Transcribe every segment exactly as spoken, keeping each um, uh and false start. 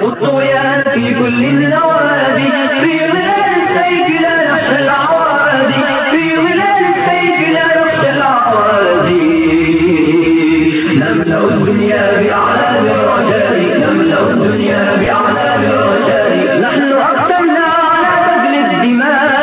والطغيان في كل النوادي، في ظلال السيف لا يخشى العوادي، في ظلال السيف لا يخشى العوادي. نملأ الدنيا بأعلام الرجال، نملأ الدنيا بأعلام الرجال، نحن أقسمنا على بذل الدماء.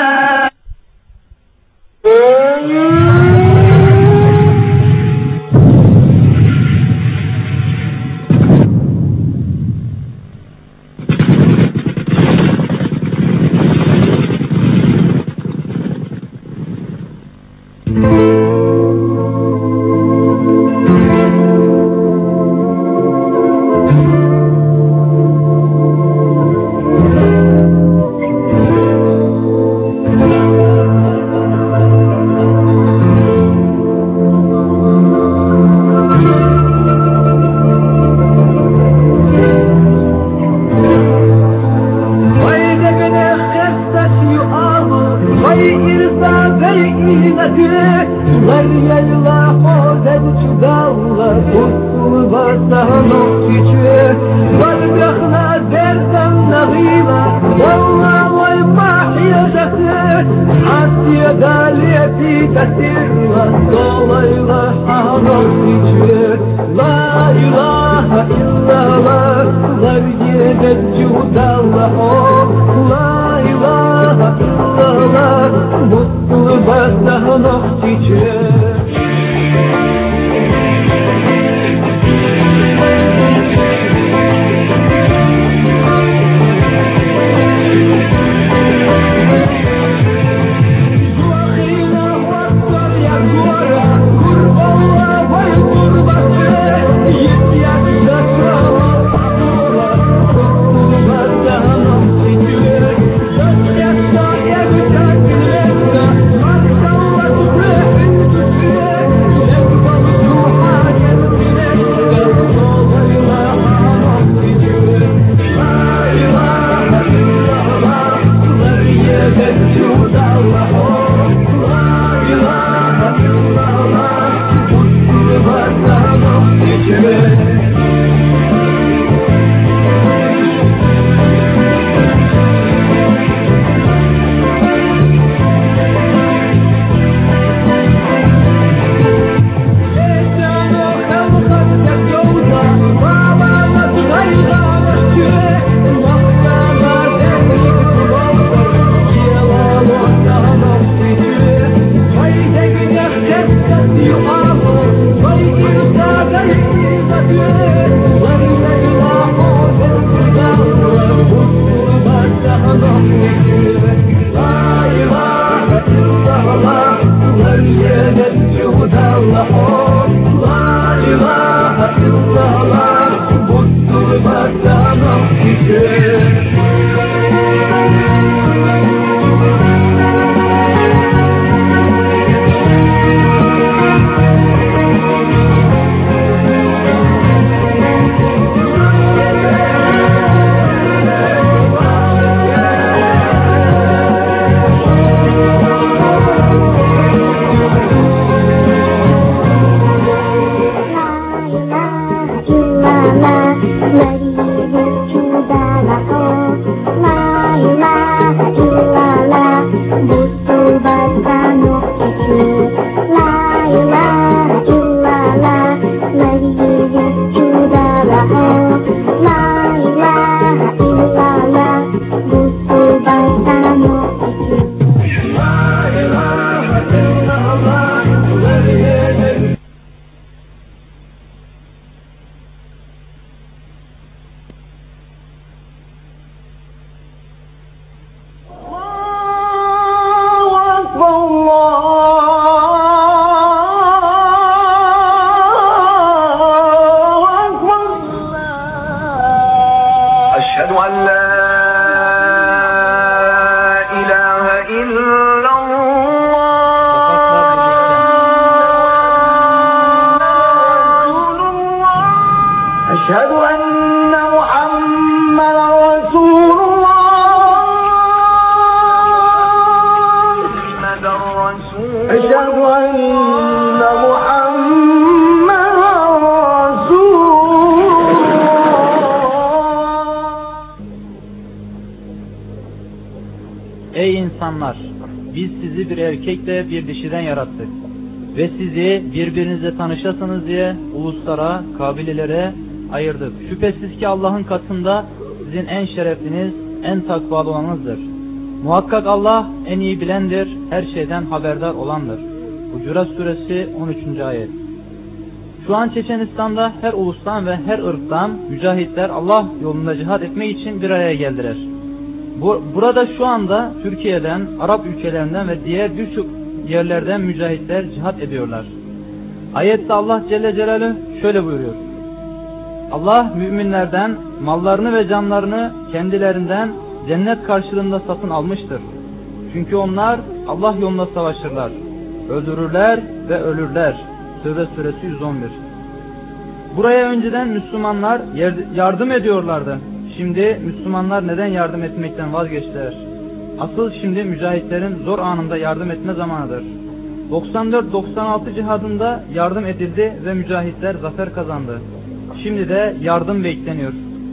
biz sizi bir erkekle bir dişiden yarattık ve sizi birbirinizle tanışasınız diye uluslara, kabilelere ayırdık. Şüphesiz ki Allah'ın katında sizin en şerefliniz, en takvalı olanınızdır. Muhakkak Allah en iyi bilendir, her şeyden haberdar olandır. Hucurat suresi on üçüncü ayet. Şu an Çeçenistan'da her ulustan ve her ırktan mücahitler Allah yolunda cihad etmek için bir araya geldiler. Bu, burada şu anda Türkiye'den, Arap ülkelerinden ve diğer birçok yerlerden mücahitler cihad ediyorlar. Ayette Allah Celle Celaluhu şöyle buyuruyor. Allah müminlerden mallarını ve canlarını kendilerinden cennet karşılığında satın almıştır. Çünkü onlar Allah yolunda savaşırlar, öldürürler ve ölürler. Tevbe suresi yüz on bir. Buraya önceden Müslümanlar yardım ediyorlardı. Şimdi Müslümanlar neden yardım etmekten vazgeçtiler? Asıl şimdi mücahitlerin zor anında yardım etme zamanıdır. doksan dört doksan altı cihadında yardım edildi ve mücahitler zafer kazandı. Şimdi de yardım bekleniyor.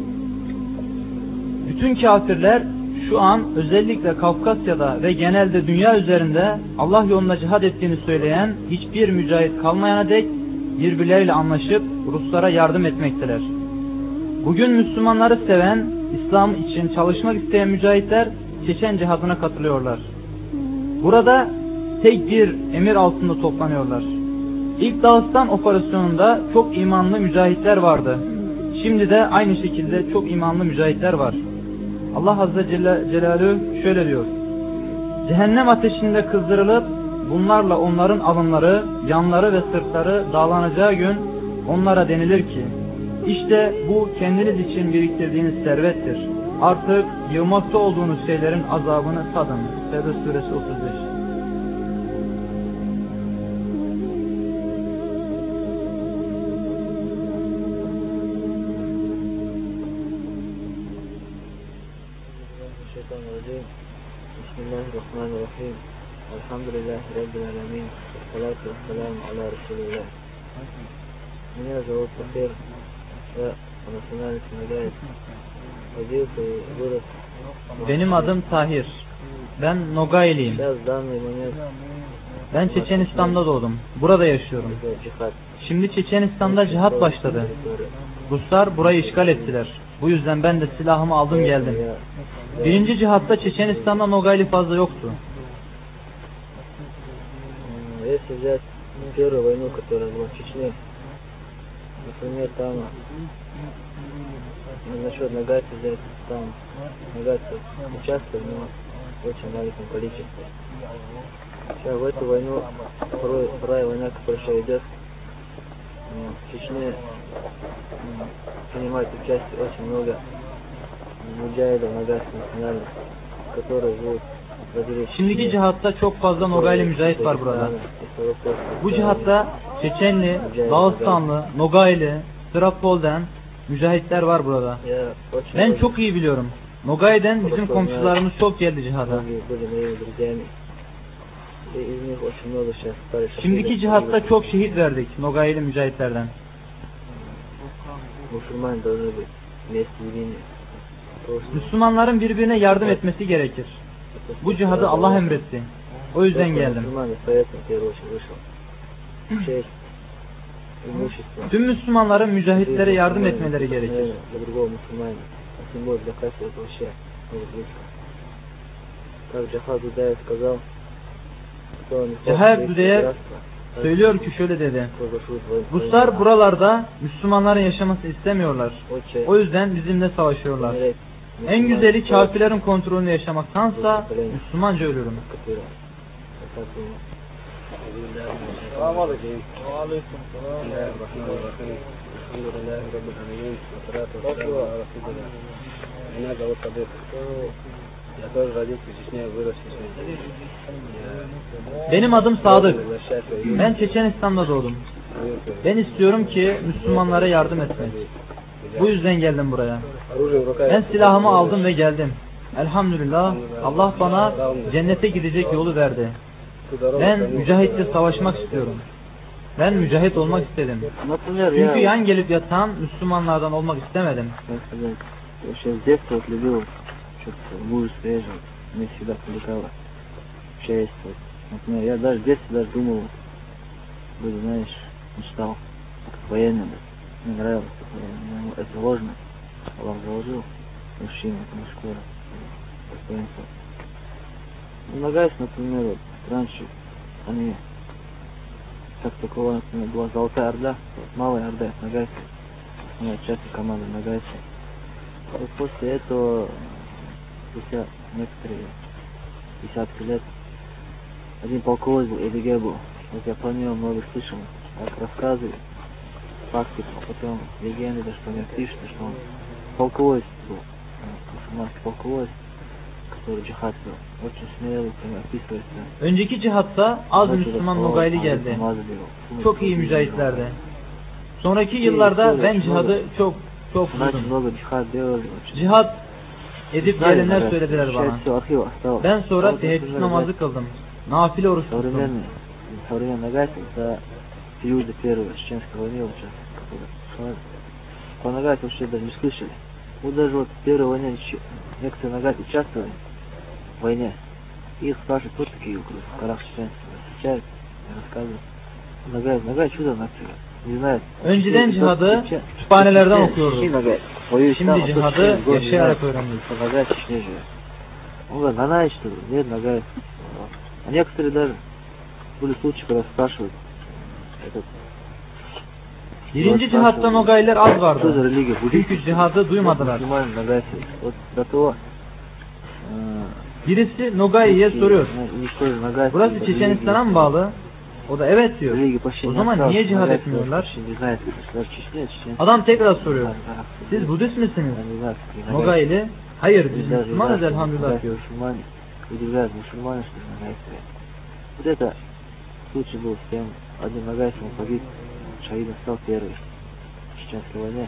Bütün kafirler şu an özellikle Kafkasya'da ve genelde dünya üzerinde Allah yolunda cihad ettiğini söyleyen hiçbir mücahit kalmayana dek birbirleriyle anlaşıp Ruslara yardım etmekteler. Bugün Müslümanları seven, İslam için çalışmak isteyen mücahitler Çeçen cihadına katılıyorlar. Burada tek bir emir altında toplanıyorlar. İlk Dağıstan operasyonunda çok imanlı mücahitler vardı. Şimdi de aynı şekilde çok imanlı mücahitler var. Allah Azze Celaluhu şöyle diyor. Cehennem ateşinde kızdırılıp bunlarla onların alınları, yanları ve sırtları dağlanacağı gün onlara denilir ki işte bu kendiniz için biriktirdiğiniz servettir. Artık yığmakta olduğunuz şeylerin azabını tadın. Tevbe suresi otuz beş. Bismillahirrahmanirrahim. Elhamdülillahi Rabbil alemin. Salatu vesselamu ala Resulillah. Меня зовут Сафир. Я по национальности нагайец. Родился и вырос. Benim adım Tahir. Ben Nogayliyim. Сейчас в данный момент Ben Çeçenistan'da doğdum. Burada yaşıyorum. Şimdi Çeçenistan'da cihat başladı. Ruslar burayı işgal ettiler. Bu yüzden ben de silahımı aldım geldim. Birinci cihatta Çeçenistan'da Nogayli fazla yoktu. Если взять первую войну, которая была в Чечне, например, там насчет нагайцев взять, там нагайцы участвовали, но в очень маленьком количестве. Сейчас в эту войну, второй, вторая война, которая сейчас идет, в Чечне принимает участие очень много mücahidов нагайцев национальных, которые живут. Şimdiki cihatta çok fazla Nogayli mücahit var burada. Bu cihatta Çeçenli, Dağıstanlı, Nogayli, Sırapol'den mücahitler var burada. Ben çok iyi biliyorum. Nogay'den bizim komşularımız çok geldi cihada. Şimdiki cihatta çok şehit verdik Nogayli mücahitlerden. Müslümanların birbirine yardım etmesi gerekir. Bu cihadı Allah emretti. O yüzden geldim. Tüm Müslümanların mücahitlere yardım etmeleri gerekir. Cahab Dudayev söylüyor ki şöyle dedi. Ruslar buralarda Müslümanların yaşamasını istemiyorlar. O yüzden bizimle savaşıyorlar. En güzeli kafirlerin kontrolünü yaşamaktansa Müslümanca ölürüm. Benim adım Sadık. Ben Çeçenistan'da doğdum. Ben istiyorum ki Müslümanlara yardım etmek. Bu yüzden geldim buraya. Ben silahımı aldım ve geldim. Elhamdülillah Allah bana cennete gidecek yolu verdi. Ben mücahitle savaşmak istiyorum. Ben mücahit olmak istedim. Çünkü yan gelip yatan Müslümanlardan olmak istemedim. честь. Вот. Например, я даже в детстве даже думал, буду, знаешь, мечтал, как военным. Мне нравилось такое, ну, это ложно. Аллах заложил, мужчина, это мужское достоинство. Ну, Ногайс, например, вот, раньше они, как такого, например, была Золотая Орда, вот, Малая Орда, это Ногайс, основная часть команды Ногайса. Вот после этого, спустя некоторые десятки лет, один полководец был, Эдиге был, вот я про него много слышал, как рассказывают, факты, а потом легенды, даже про него пишут, что он полководец был, мусульманский полководец, который cihat вел. Очень смелый, описывается. Önceki cihatta az Müslüman Nogaylı geldi. Çok iyi mücahitlerdi. Sonraki yıllarda ben cihadı çok çok buldum. Cihad edip gelenler söylediler bana. Ben sonra teheccüd namazı kıldım. Nafile oruç tuttum. Современный Ногайцы это периоды первой чеченской войны участвовали. По Ногайцу вообще даже не слышали. Вот даже вот в первой войне некоторые Ногайцы участвовали в войне. И их спрашивают, кто такие в горах чеченцев. Встречают и рассказывают. Ногай, Ногай чудо нации. Не знает. Önceden cihadı kütüphanelerden okuyorduk. Şimdi cihadı yaşayarak öğrendik. Ногай Чечне живет. Он говорит, Нанай что ли? Нет, Ногай. А некоторые даже были случаи, когда спрашивают этот. Birinci cihatta Nogaylar az vardı. Çünkü cihadı duymadılar. Birisi Nogay'ye soruyor. Burası Çeçenistan'a mı bağlı? O da evet diyor. O zaman niye cihad etmiyorlar? Adam tekrar soruyor. Siz Budist misiniz? Nogaylı. Hayır biz Müslümanız elhamdülillah diyor. Вот это случай был с тем, один Ногайц погиб, şahidin стал первый в Чеченской войне.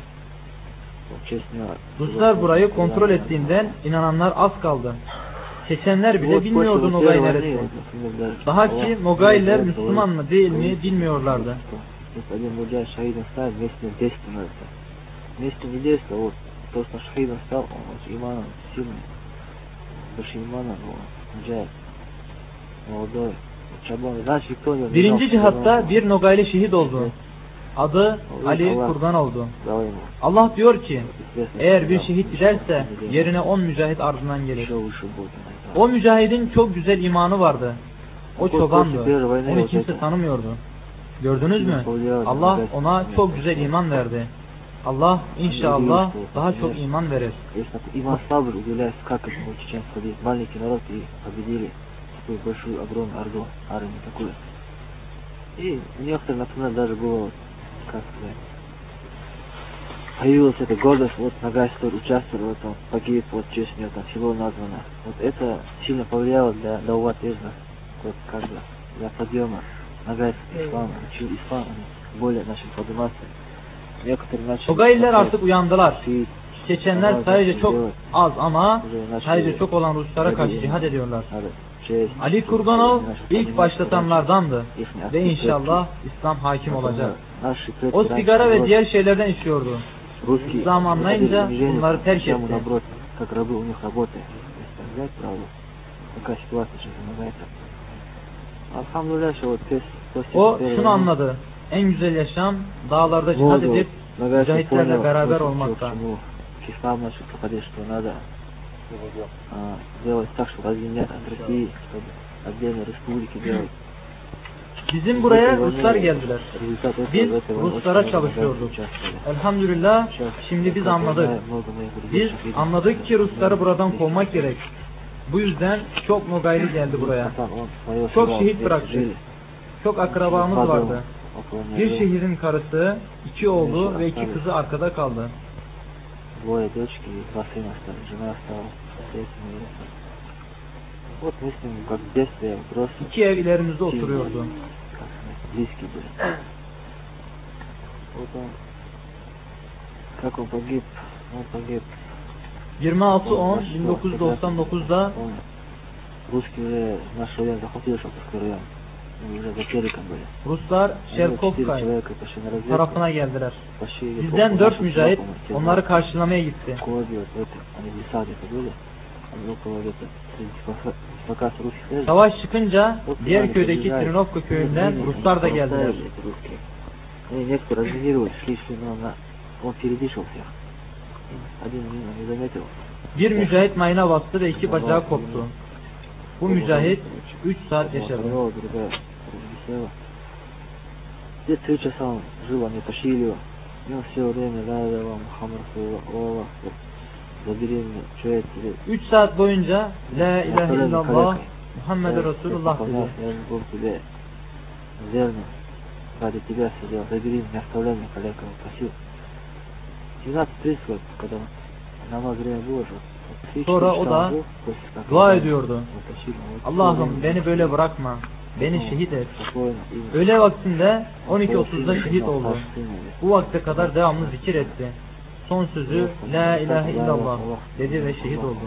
Ruslar burayı kontrol ettiğinden inananlar az kaldı. Çeçenler bile bilmiyordu Nogay neresi. Daha ki Nogaylılar Müslüman mı değil mi bilmiyorlardı. Один муджахид шахидом стал, вместе действовал. Вместе не действовал, вот то, что шахидом стал, он очень иманом сильный, большим иманом, муджахид, молодой. Birinci cihatta bir Nogaylı şehit oldu. Adı Ali Kurban oldu. Allah diyor ki eğer bir şehit giderse yerine on mücahit ardından gelir. O mücahidin çok güzel imanı vardı. O çobandı. Onu kimse tanımıyordu. Gördünüz mü? Allah ona çok güzel iman verdi. Allah inşallah daha çok iman verir. İman sabır удивляется, как это чеченцы победили, маленький народ и победили такую большую, огромную орду, армию такую. И некоторые, например, даже было, как сказать, появилась эта гордость, вот Ногайс тоже участвовал в этом, погиб, вот в честь него там село названо. Вот это сильно повлияло для Дауват Изна, вот как бы для подъема Ногайского ислама, учил ислам, более начали подниматься. Некоторые начали... Nogaylılar artık uyandılar. Çeçenler sadece çok az ama sadece çok olan Ruslara karşı cihad ediyorlar. Ali Kurbanov ilk başlatanlardandı ve inşallah İslam hakim olacak. O sigara ve diğer şeylerden içiyordu. İslam'ı anlayınca bunları terk etti. O şunu anladı. En güzel yaşam dağlarda cihad edip mücahitlerle beraber olmakta. Сделать так, чтобы разъединять от России, чтобы отдельные республики делать. Bizim buraya Ruslar geldiler. Biz Ruslara çalışıyorduk. Elhamdülillah şimdi biz anladık. Biz anladık ki Rusları buradan kovmak gerek. Bu yüzden çok Nogaylı geldi buraya. Çok şehit bıraktık. Çok akrabamız vardı. Bir şehidin karısı, iki oğlu ve iki kızı arkada kaldı. Двое дочки и два сына остались, жена осталась, соответственно, и вот мы с ним как в детстве просто... İki ev ilerimizde oturuyordu. Близкие были. Вот он, как он погиб, он погиб. yirmi altı on bin dokuz yüz doksan dokuz'da Русские уже наш район захватили, Шахтарский район. Ruslar Şerkovkay tarafına geldiler. Bizden dört mücahit onları karşılamaya gitti. Fakat Ruslar Savaş çıkınca diğer köydeki Trinovka köyünden Ruslar da geldiler. Они некоторые разминировали, шли, шли, но она, он впереди шел всех. Один не заметил. Bir mücahit mayına bastı ve iki bacağı koptu. Bu mücahit üç saat yaşadı. Где три часа он жил, они тащили его. И он все время, да, да, вам, Мухаммад, Аллах, забери меня, что я тебе... Üç saat boyunca La ilahe illallah Muhammed Resulullah dedi. Я же был тебе верным, ради тебя все делал, забери меня, оставляй меня, коллега, он просил. двенадцать тридцать, когда namaz время было же. Sonra o da dua ediyordu. Allah'ım beni böyle bırakma. Beni şehit et. Öğle vaktinde on iki otuzda şehit oldu. Bu vakte kadar devamlı zikir etti. Son sözü La ilahe illallah dedi ve şehit oldu.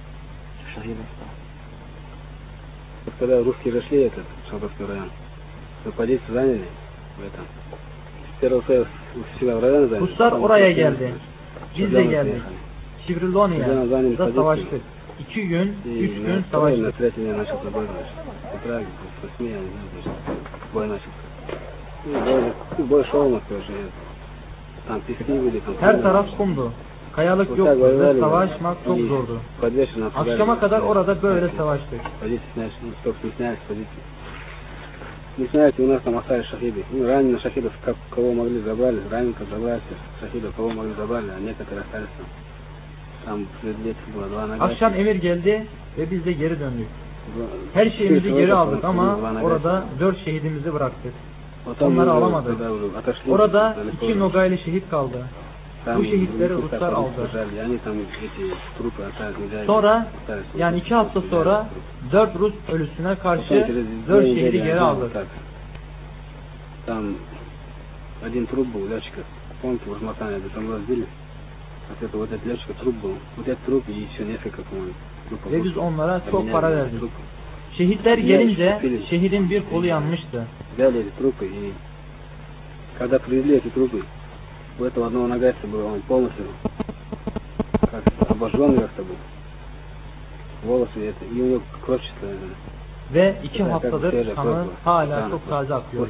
Когда русские зашли этот Шабовский район, то позицию заняли в этом. С первого всегда в районе заняли. Ruslar oraya geldi. Biz de geldik. Çivrilonia'da savaştık. İki gün, üç gün savaştık. Her taraf kumdu. Kayalık yoktu ve savaşmak çok zordu. Akşama kadar orada böyle savaştık. Не знаете, у нас там остались шахиды. Ну, раненых шахидов, как, кого могли забрали, раненых забрали, шахидов, кого могли забрали, а некоторые остались там. Там свидетель было два нога. Akşam emir geldi ve biz de geri döndük. Her şeyimizi geri aldık ama orada dört şehidimizi bıraktık. Onları alamadık. Orada iki Nogaylı şehit kaldı. Bu şehitleri Ruslar aldı. Sonra yani iki hafta sonra dört Rus ölüsüne karşı dört şehidi geri aldık. Там один труп был летчика. Помните, в Урматане, где там разбили? Вот это вот этот летчика труп был. Вот этот труп и еще несколько, по-моему, трупов. Ve biz onlara çok para verdik. Şehitler gelince şehidin bir kolu yanmıştı. Взяли эти трупы и когда привезли эти трупы, у этого одного нагайца был, он полностью как обожженный как-то был. Волосы это, и у него кровь чистая. Ve iki haftadır kanı hala çok taze akıyordu.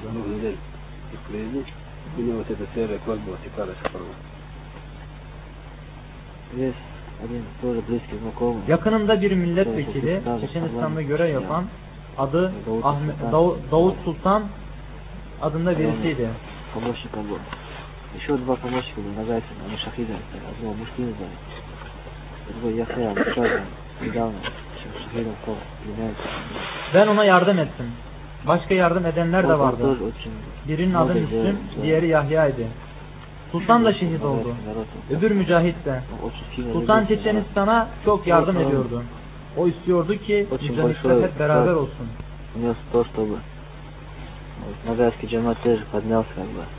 Yakınında bir milletvekili Çeçenistan'da görev yapan adı Ahmet, Davut Sultan adında birisiydi. Еще два помощника были нагайцами, они шахиды, одного мужчину знали, другой Яхая, Мушаза, недавно, шахидом стал, меняется. Ben ona yardım ettim. Başka yardım edenler de vardı. Birinin adı Müslüm, diğeri Yahya idi. Sultan da şehit oldu. Öbür mücahit de. Sultan Çeçenistan'a çok yardım ediyordu. O istiyordu ki mücahitler hep beraber olsun. Внес то, чтобы нагайский джамат тоже поднялся, как бы.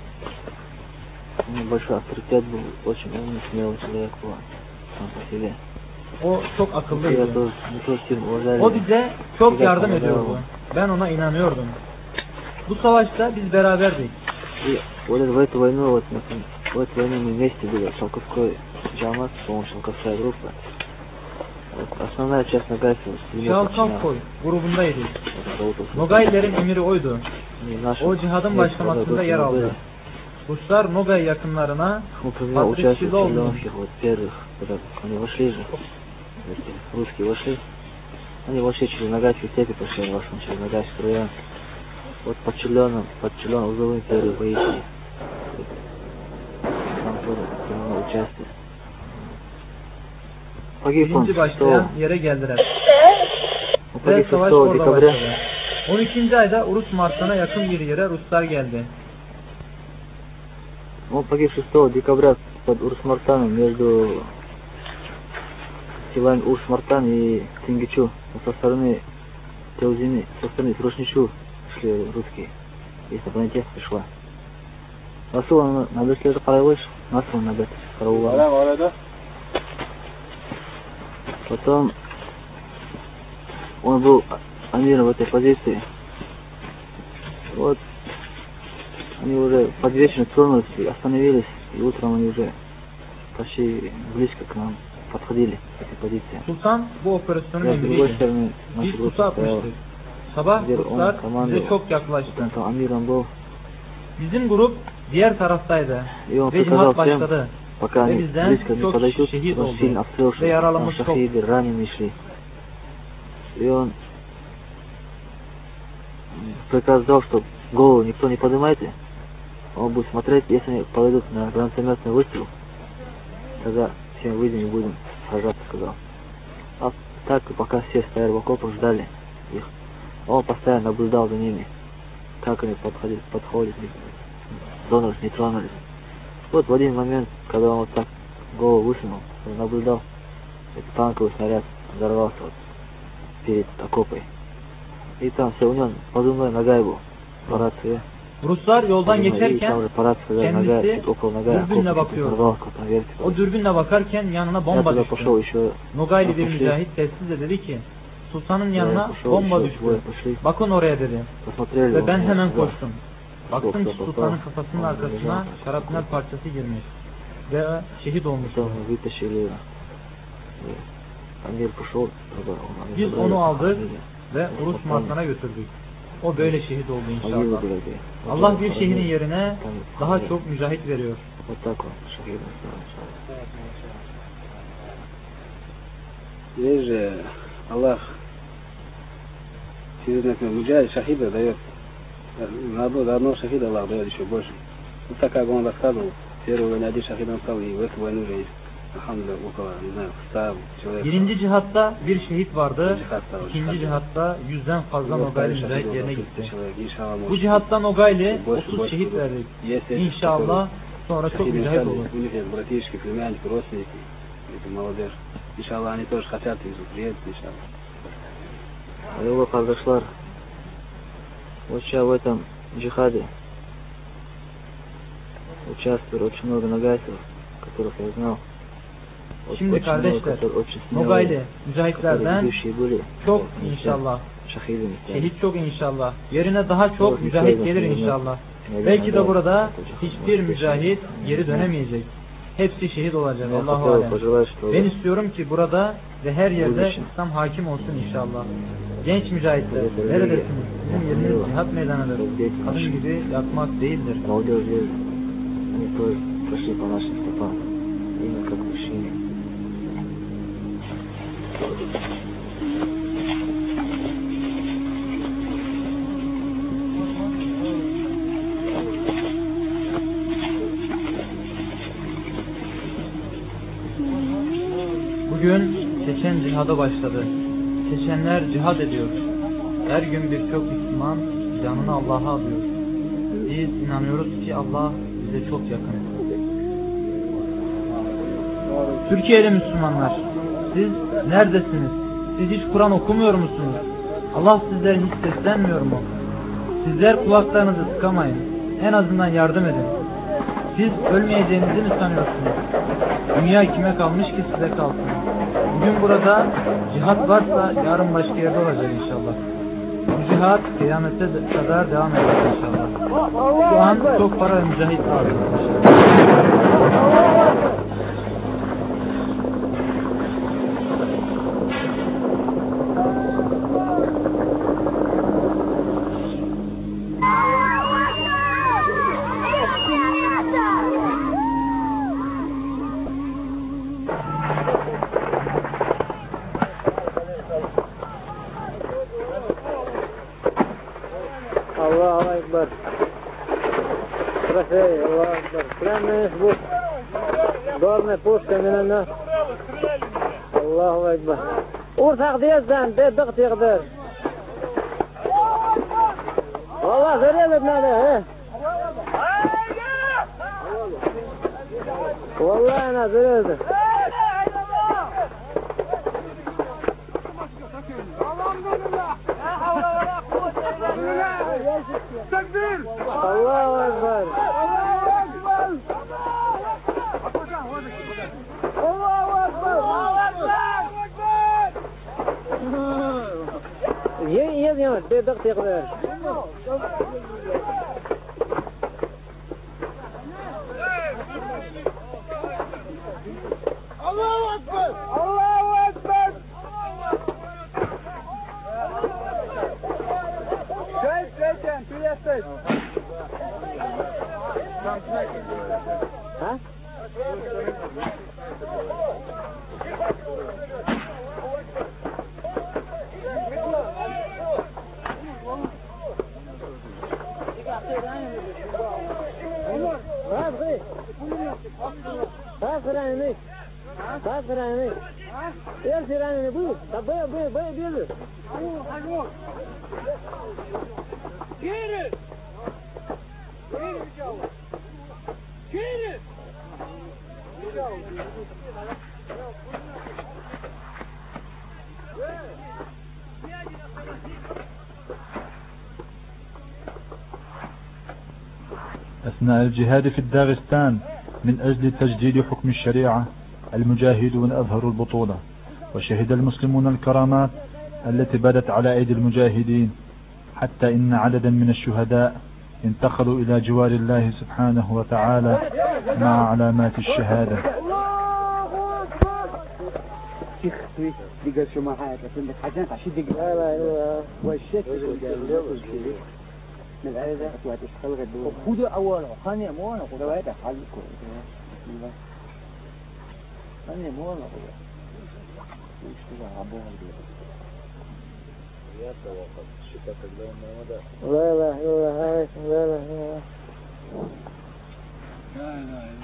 У него большой авторитет был, очень умный, смелый человек был, сам по себе. O çok akıllıydı. O bize çok yardım ediyordu. Ben ona inanıyordum. Bu savaşta biz beraberdik. Вот в эту войну, вот в эту войну мы вместе были, Шалковской джамат, по-моему, Шалковская группа. Основная часть нагайцев. Şalkovkoy grubundaydık. Nogaylerin emiri oydu. O cihadın başlamasında yer aldı. Ruslar Nogay yakınlarına Patrikçili oldu. Русские вошли. Они вообще через Ногайские степи пошли, вошли через Ногайский район. Вот под Чиленом, под Чиленом узловым первые бои. Там тоже принимал участие. Pagib Birinci başlayan yere geldiler. Ve savaş orada başladı. on ikinci ayda Urus Mars'ına yakın bir yere Ruslar geldi. Он погиб шестого декабря под Урус-Мартаном между селами Урус-Мартан и Тенгичу. Со стороны Теузины, со стороны Трушничу шли русские. Если бронетех пришла. Nasıl onu nöbetleri karaymış? Nasıl nöbet karaymış? Потом он был амиром в этой позиции. Вот они уже под вечер тронулись и остановились, и утром они уже почти близко к нам подходили к этой позиции. Sultan bu operasyonun Я с другой emriydi. стороны, Biz наша группа pusu стояла. atmıştık. Sabah Где он Ruslar bize командовал. çok yaklaştı. Он там амиром был. Bizim grup diğer taraftaydı. И он Ve приказал cihat всем, başladı. пока Ve они bizden близко не çok подойдут, şehit он oldu. сильно обстрел шел. Ve Там yaralanmış çok. шахиды, раненые шли. И он приказ дал, что голову никто не поднимайте. Он будет смотреть, если они подойдут на гранатометный выстрел, тогда все выйдем и будем сражаться, сказал. А так, пока все стояли в окопах, ждали их, он постоянно наблюдал за ними, как они подходят, подходят, тронулись, не тронулись. Вот в один момент, когда он вот так голову высунул, он наблюдал, этот танковый снаряд взорвался вот перед окопой. И там все, у него позывной Нагай был по рации. Ruslar yoldan Позывной, и geçerken там уже по рации сказали Нагай, kendisi чуть около Нагая, dürbünle окоп, bakıyor. взорвался, там верьте. O dürbünle bakarken yanına Я bomba туда düştü. пошел еще. Nogaylı bir Pошли. mücahit telsizle dedi ki Sultanın Я yanına пошел, bomba еще düştü. двое пошли. Bakın oraya dedi. Посмотрели. Ve он ben меня hemen туда. koştum. Baktım ki Yoksa Sultanın baba, kafasının onu arkasına vuracağım. şarapnel parçası girmiş. Ve şehit olmuştu. Потом вытащили. И Амир пошел туда. он- Biz забрали, onu aldık посадили. ve Rus Mart'ına götürdük. O böyle şehit oldu Могилу inşallah. были. Allah bir şehrin yerine Там daha хоронили. çok mücahit veriyor. Вот так он шахидом стал. Здесь же Аллах через муджахид шахида дает, наоборот, одного шахида Аллах дает еще больше. Вот так как он рассказывал, первую войну один шахид он стал, и в эту войну уже есть, алхамдулillah, около, не знаю, ста человек. Birinci cihatta bir şehit vardı. Cihatta var, İkinci cihatta. cihatta yüzden fazla Nogaylı mücahit yerine gitti. İnşallah. Bu cihatta Nogaylı Boş- otuz boş- şehit boş. verdik. Есть эти, İnşallah sonra çok шахиды mücahit стали, olur. у них есть братишки, племянники, родственники, это молодежь. Иншаллах, они тоже хотят их приедут, иншаллах. Его kardeşler, уча в этом джихаде, участвуют очень много нагайцев, которых я знал. Вот Şimdi очень много, kardeşler, которые очень смелые, Nogaylı которые mücahitlerden ведущие были. çok Вот, они inşallah, все şahidами стали. şehit çok inşallah, yerine daha çok Çok mücahit güzel, gelir güzel. inşallah. Neden, Belki de neden? burada Çok hiçbir güzel. mücahit geri dönemeyecek. Hepsi şehit olacak. Я Allahu хотел alem. пожелать, чтобы Ben istiyorum ki burada ve her yerde Buradasın. İslam hakim olsun inşallah. Genç mücahitler, neredesiniz? Sizin yeriniz cihat meydanıdır. Kadın gibi yatmak değildir. молодежь здесь, они тоже пошли по нашим стопам, именно как мужчины. Bugün Çeçen cihada başladı. Çeçenler cihad ediyor. Her gün birçok Müslüman canını Allah'a alıyor. Biz inanıyoruz ki Allah bize çok yakın. Türkiye'li Müslümanlar, siz neredesiniz? Siz hiç Kur'an okumuyor musunuz? Allah sizlere hiç seslenmiyor mu? Sizler kulaklarınızı tıkamayın. En azından yardım edin. Siz ölmeyeceğinizi mi sanıyorsunuz? Dünya kime kalmış ki size kalsın? Bugün burada cihat varsa yarın başka yerde olacak inşallah. Bu cihat kıyamete kadar devam edecek inşallah. Şu an çok para ve mücahit lazım inşallah. Allahu Ekber. Трофей, Аллаху Экбар. Прямо из бух. Горная пушка менена. Аллаху Экбар. Урсак дияздан, де дық тиғдыр. Аллах зарезать надо, э? Валлахи она зарезать. Allahu Ekber. Ye ye ye dedik tekrar. Allahu Ekber. ها؟ Pas verani. Pas verani. Eer verani bu. Tabii bu bu bir. Alo alo. Geri. Geri çal. Geri. أثناء الجهاد في الداغستان من أجل تجديد حكم الشريعة المجاهدون أظهروا البطولة، وشهد المسلمون الكرامات التي بدت على أيدي المجاهدين، حتى إن عددا من الشهداء انتقلوا إلى جوار الله سبحانه وتعالى مع علامات الشهادة. دقيقة شو معاك عشان بتحجنت عشان دقيقة لا لا لا والشك من العادة وهتشتغل غدوة وخذوا أولا خاني أموانا وخذوا هذا حالكم خاني أموانا وخذوا ويشتغل عبوها البيضة يتوقف الشتاء اللون ماذا لا لا لا لا لا لا لا لا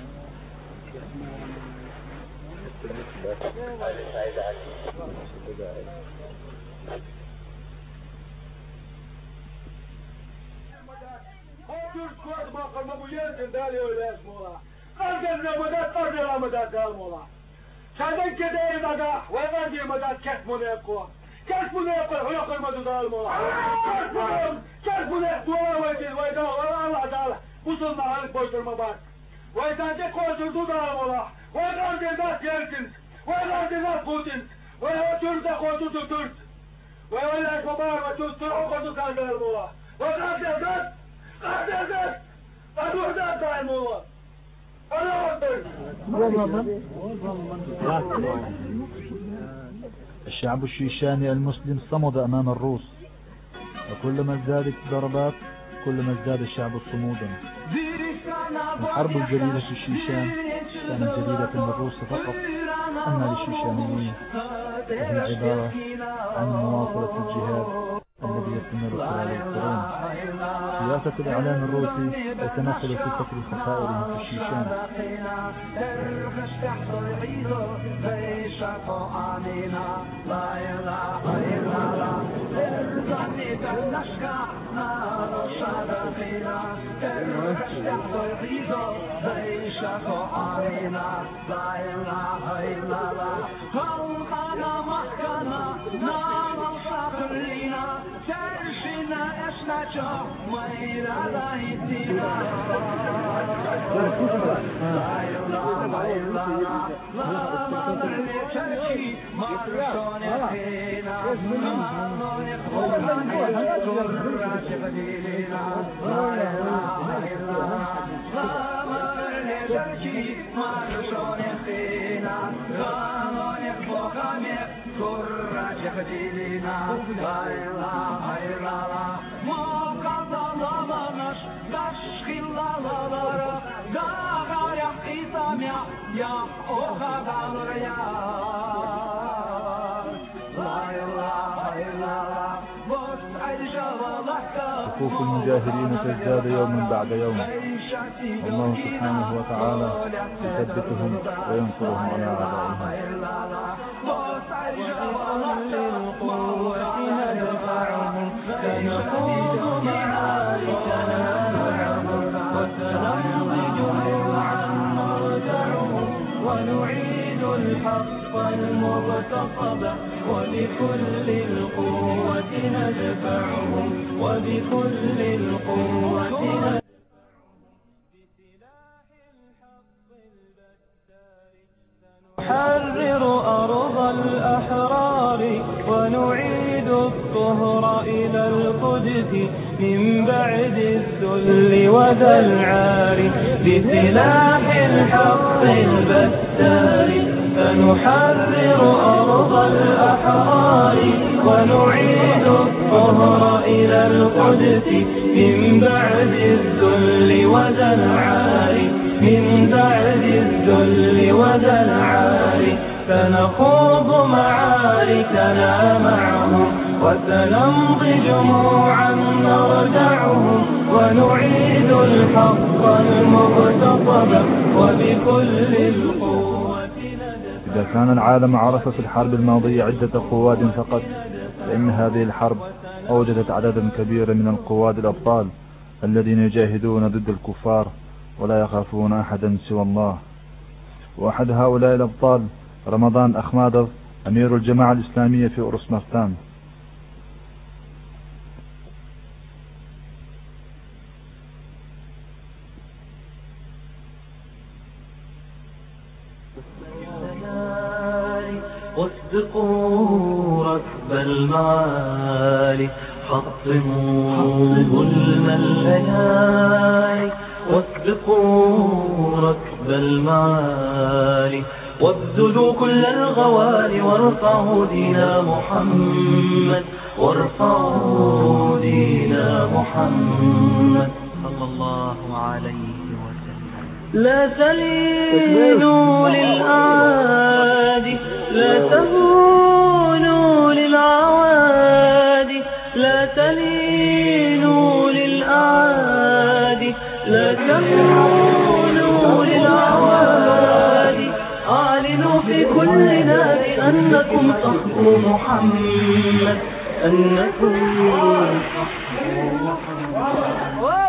Türk kuat makarma bu yerden dali öyle esmola. Kalden ramadat, kalden ramadat dalmola. Senden kederi daga, vegan diye madat kes bunu yapko. Kes bunu yapko, öyle kırmadı dalmola. Kes bunu, kes bunu, dua vaydiz, vayda, Allah dal. Musulman halık boşturma bak. Vaydan de koşturdu dalmola. Vegan diye dat yerkins. Vegan diye dat Putin. Vegan Türk'e koşturdu Türk. Vegan esmo var ve Türk, Türk okudu kalden dalmola. Vegan diye dat. الشعب الشيشاني المسلم صمد أمام الروس، وكلما ازدادت الضربات كلما ازداد الشعب صمودا. الحرب الجديدة في الشيشان كانت جديدة للروس فقط، أما للشيشانيين فهي عبارة عن مواصلة الجهاد الذي يستمر خلال القرون. سياسة الإعلام الروسي يتمثل في فتر خسائرهم في الشيشان. صفوف المجاهدين تزداد يوما بعد يوم، والله سبحانه وتعالى يثبتهم وينصرهم على أعدائهم. ونعيد الحق المغتصب وبكل القوة ندفعهم وبكل القوة ندفعهم. نحرر أرض الأحرار ونعيد الطهر إلى القدس من بعد الذل وذا العار بسلاح الحق البتار. فنحرر أرض الأحرار ونعيد الطهر إلى القدس من بعد الذل وذا العار من بعد الذل وذا العار سنخوض معاركنا معهم وسنمضي جموعا نردعهم ونعيد الحق المغتصب وبكل القوة ندفع. إذا كان العالم عرف في الحرب الماضية عدة قواد فقط، فإن هذه الحرب أوجدت عددا كبيرا من القواد الأبطال الذين يجاهدون ضد الكفار ولا يخافون أحدا سوى الله. وأحد هؤلاء الأبطال رمضان أخمادov أمير الجماعة الإسلامية في أورسمرتان. واسبقوا ركب المعالي حطموا ظلم الليالي واسبقوا ركب المعالي وابذلوا كل الغوالي وارفعوا دين محمد وارفعوا دين محمد صلى الله عليه وسلم. لا تلينوا للأعادي لا تهونوا للعوادي لا تلينوا للأعادي لا تهونوا للعوادي أعلنوا في كل نادي أنكم صحبوا محمد أنكم صحبوا محمد.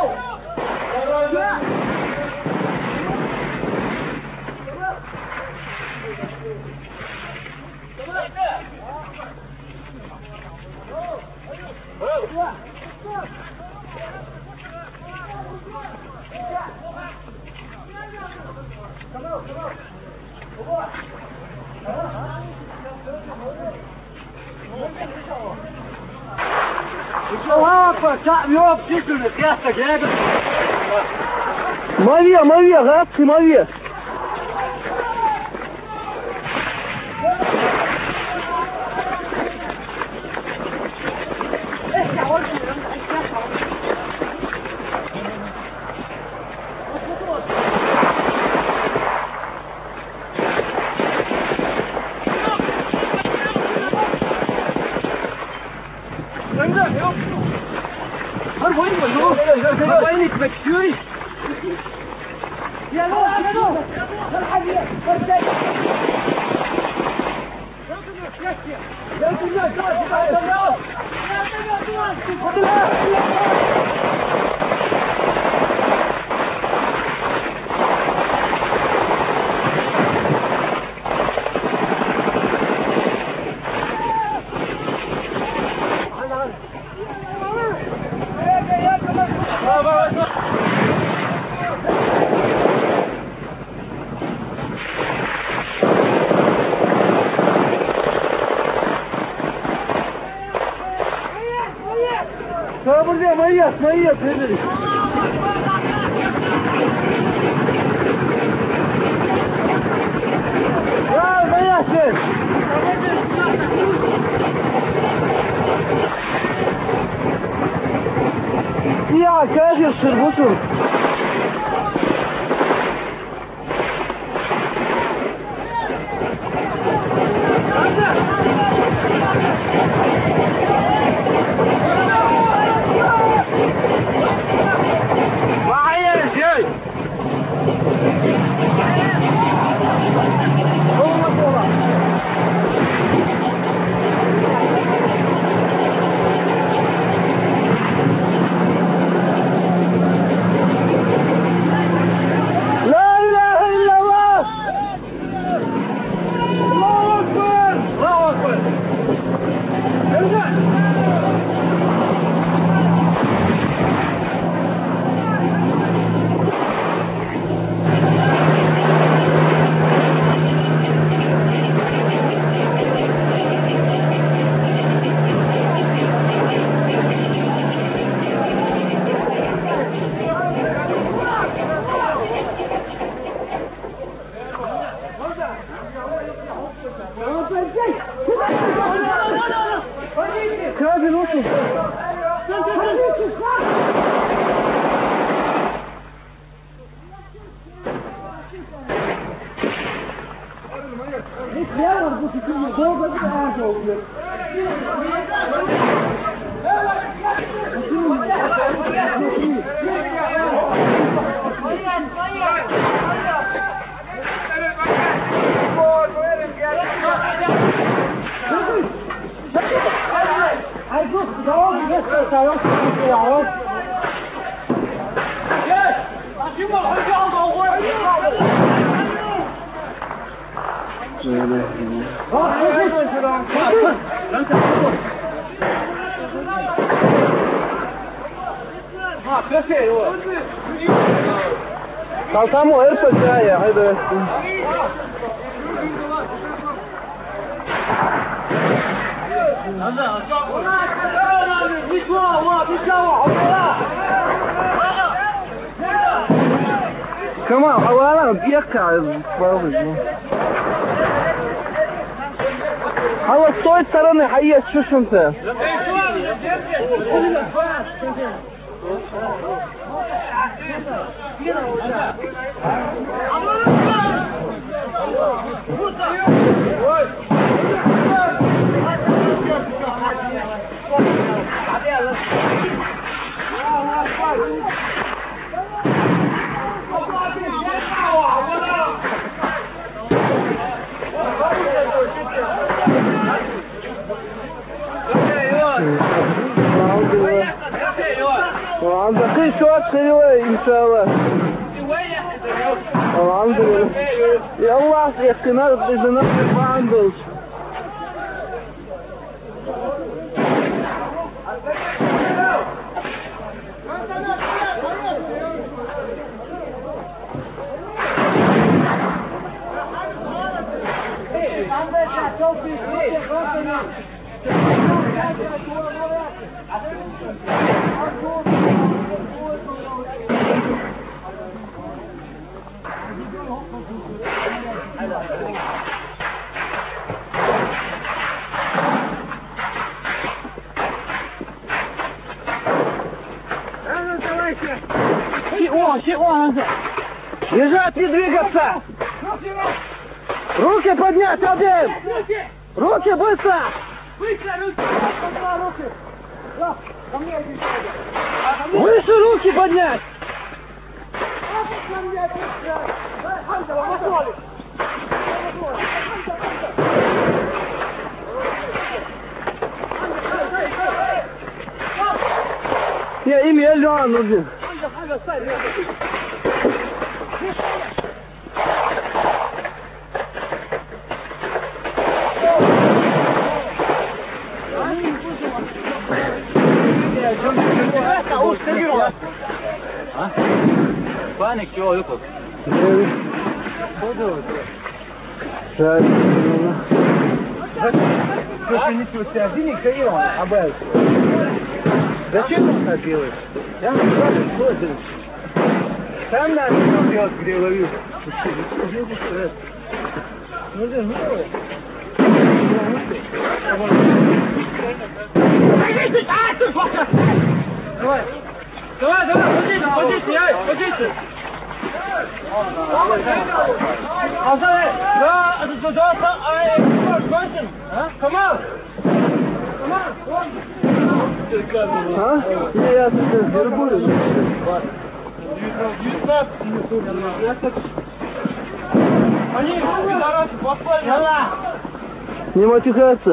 مية مية غطي مية. مية مية تدري يا مية سيد يا كاد يصير بصر Saltamos él pues ya, ya, ahí ves. كمان حوالا بيقع الضوء هو الصوت ترى حية شو شو انت عندك شوط حلوة إن شاء الله الحمد لله يا الله يا اختناق بزناق ما عندك Лежать, не двигаться! Руки поднять, один! Руки быстро! Выше руки поднять! Я им еле нужен. Паник, чего выпал? Слушай, ничего себе, денег даем, Абай. Зачем он так делает? Я не знаю, что это. Сам надо делать, где ловил. Ну да, ну давай. Давай, давай, позиция, позиция, ай, позиция. Азай, да, это да, ай, кончен, а? Камал. Камал. А? Я сейчас вербую. Они, пидорасы, попали. Не матюхаться.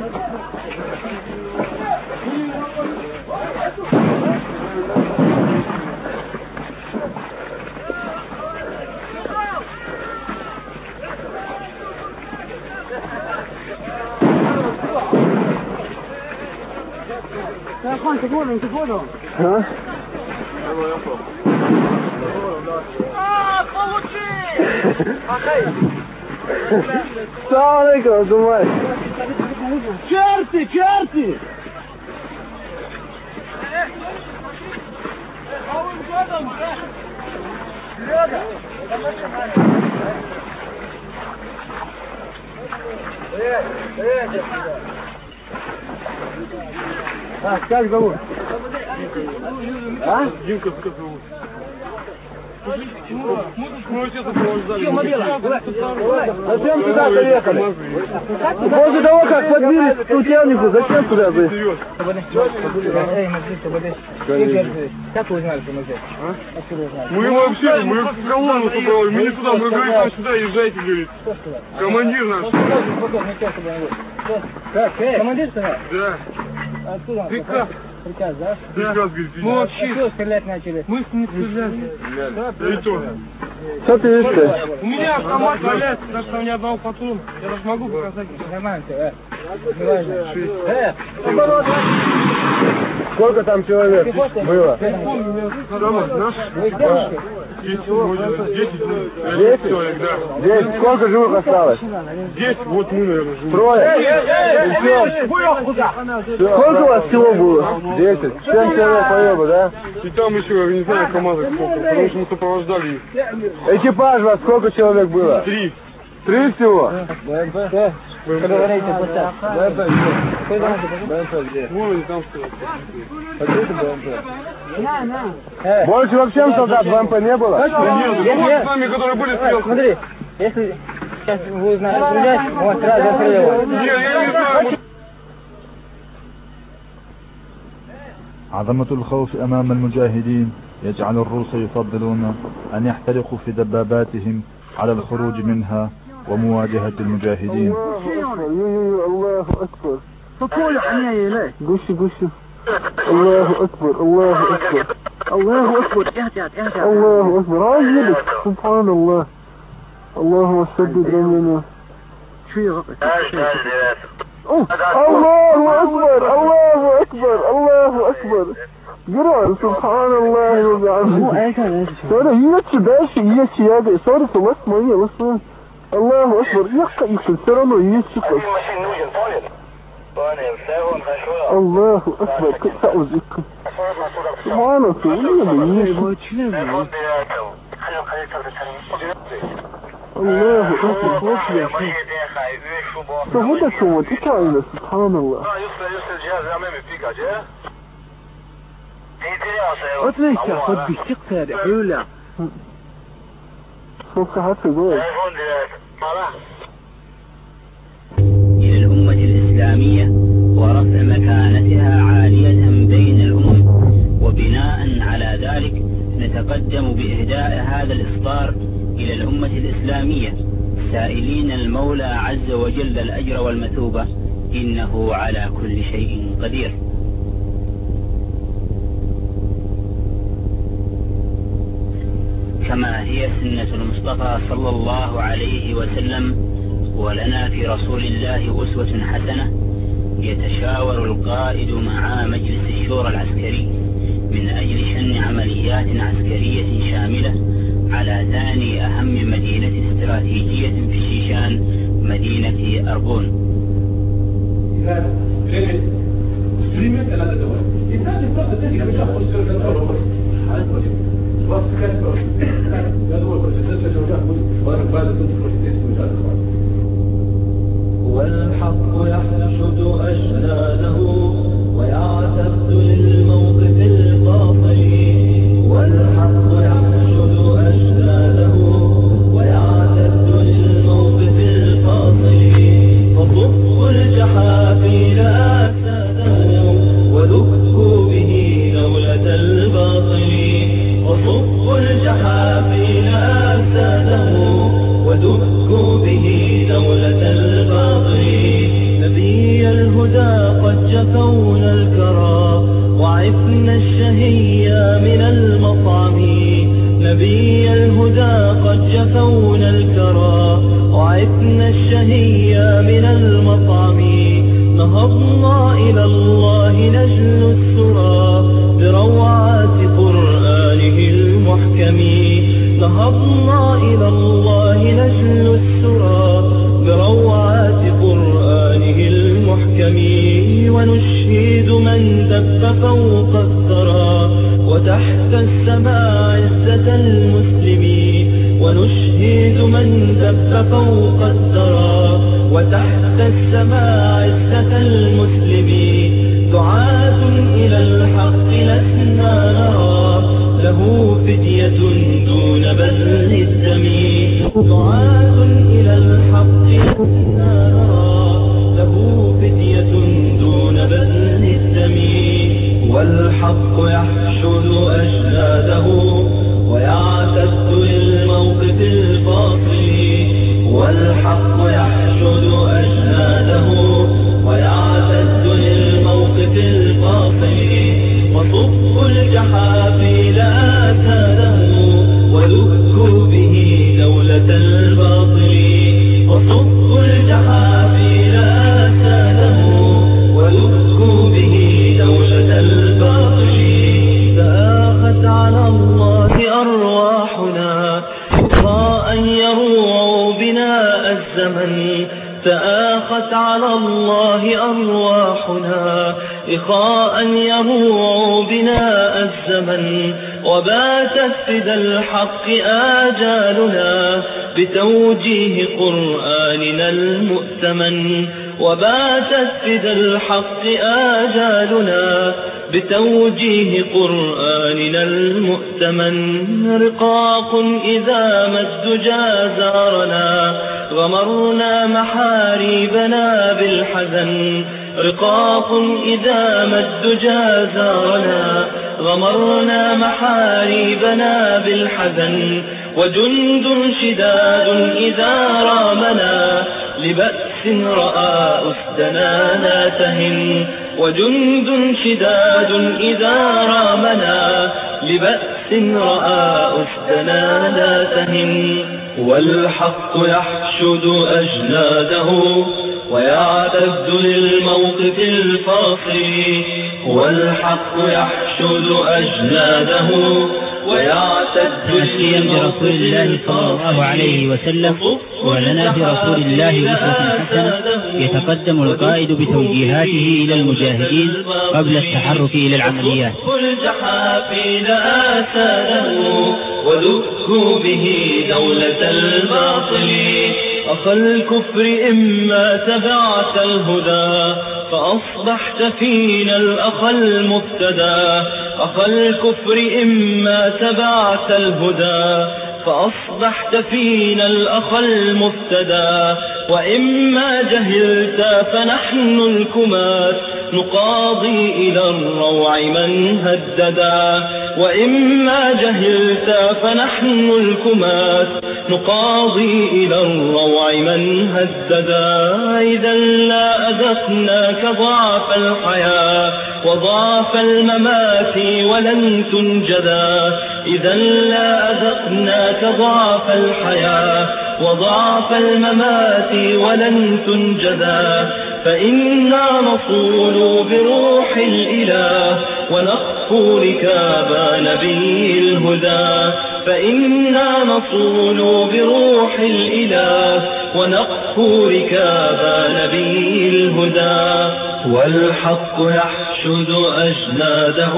Хан, ты понял, ты понял? А? А, получи! Салам алейкум, думай. Черти, черти! А, как зовут? А? Димка, как зовут? Зачем туда поехали? После того, как подбили Сутельнику, зачем туда вы? Эй, как вы узнали, что мы здесь? Мы вообще, мы колонну собрали, мы не туда, мы говорим, сюда езжайте, говорит. Командир наш. Как? Командир сказал? Да. Откуда он? Приказ. Приказ, да? Приказ, говорит, Мы вообще что стрелять начали? мы с ним стреляли. Да и то. Что ты видишь? У меня автомат валяется, так что ни одного патрона. Я даже могу показать. Нормально все, э. Не важно. Э, сколько там человек было? Там наш. Десять, может, десять человек, да. Десять. Сколько живых осталось? Десять, вот мы, наверное, живем. Трое. Сколько у вас всего было? Десять. Семь человек поело, да? И там еще, я не знаю, команда сколько, потому что мы сопровождали их. Экипаж у вас сколько человек было? Три. Три всего? Поговорите, пацан. Вон они там стоят. Больше вообще солдат в МП не было? Нет, вот с нами, которые были сверху. Смотри, если сейчас вы узнаете, стрелять, вот сразу застрелил. Не, я не знаю. عظمة الخوف أمام المجاهدين يجعل الروس يفضلون أن يحترقوا في دباباتهم على الخروج منها ومواجهة المجاهدين. الله أكبر. قش قش. الله أكبر الله أكبر. الله أكبر. الله أكبر. عاجبك سبحان الله. اللهم سدد رمينا. الله أكبر الله أكبر الله أكبر. قرأ سبحان الله وبحمده. Sonra yiyeçi belki yiyeçi yerde. Sonra solasma yiyeçi. Allahu Akbar. Yakka yıksın. Sen onu yiyeçi koy. Allahu Akbar. Kısa uzikın. Subhanallah. Söylüyor mu? Yiyeçi. Allahu Akbar. Hoş ya. Sahuda şumu. Tikayla. Subhanallah. Otleysa. Hadi bir çık seri. Öyle. إلى الأمة الإسلامية ورفع مكانتها عالية بين الأمم، وبناء على ذلك نتقدم بإهداء هذا الإصدار إلى الأمة الإسلامية سائلين المولى عز وجل الأجر والمثوبة، إنه على كل شيء قدير. كما هي سنة المصطفى صلى الله عليه وسلم، ولنا في رسول الله أسوة حسنة، يتشاور القائد مع مجلس الشورى العسكري من أجل شن عمليات عسكرية شاملة على ثاني أهم مدينة استراتيجية في الشيشان، مدينة أربون. والحق يحشد أجناده ويعتد للموقف الباطل، والحق يحشد أجناده ويعتد للموقف الباطل، فضبوا الجحافل أساده ودكوا به دولة الباطل، وصفوا الجحافل أساده ودكوا به دولة الباطل. نبي الهدى قد جفونا الكرى وعفنا الشهية من المطعم، نبي الهدى قد جفونا الكرى وعفنا الشهية من المطعم، نهضنا إلى الله نجل السرى بروعات قرآنه المحكم، نهضنا إلى الله نجل السرى بروعات قرآنه المحكم، ونشهد من دب فوق الثرى وتحت السماء عزة المسلمين، ونشهد من دب فوق الثرى وتحت السماء عزة المسلمين، دعاة إلى الحق لسنا نرى له فدية دون دعاة إلى الحق لسنا نرى له فدية دون بذل الدم والحق يحشد أجناده ويعتد للموقف الفاصل والحق يحشد أجناده ويعتد للموقف الفاصل وصفوا الجحافل آتاده ودكوا به دولة الباطل وصفوا الجحافل آتاده ودكوا به دولة الباطل فآخت على الله أرواحنا إخاء يروع بناء الزمن تآخت على الله أرواحنا إخاء يروع بناء الزمن وباتت فدى الحق آجالنا بتوجيه قرآننا المؤتمن وباتت فدى الحق آجالنا بتوجيه قرآننا المؤتمن رقاق إذا ما الدجى زارنا غمرنا محاريبنا بالحزن رقاق إذا ما الدجى زارنا غمرنا محاريبنا بالحزن وجند شداد إذا رامنا لبأس رأى أسدنا لا تهن وجند شداد إذا رامنا لبأس رأى أسدنا لا تهن والحق يحشد أجناده ويعتد للموقف الفاصل والحق يحشد أجناده ويعتد برسول الله صلى الله عليه وسلم ولنا برسول الله أسوة حسنة يتقدم القائد بتوجيهاته إلى المجاهدين قبل التحرك إلى العمليات الجحافل آساده ودكوا به دولة الباطل أخا الكفر إما تبعت الهدى فأصبحت فينا الأخ المفتدى أخا الكفر إما تبعت الهدى فأصبحت فينا الأخ المفتدى وإما جهلت فنحن الكمات نقاضي إلى الروع من هددا وإما جهلت فنحن الكمات نقاضي إلى الروع من هددا إذا لا أذقناك ضعف الحياة وضعف الممات ولن تنجدا إذا لا أذقناك ضعف الحياة وضعف الممات ولن تنجدا فإنا نصول بروح الإله ونخفو ركاب نبي الهدى فإنا نصول بروح الإله ونخفو ركاب نبي الهدى والحق يحشد أجناده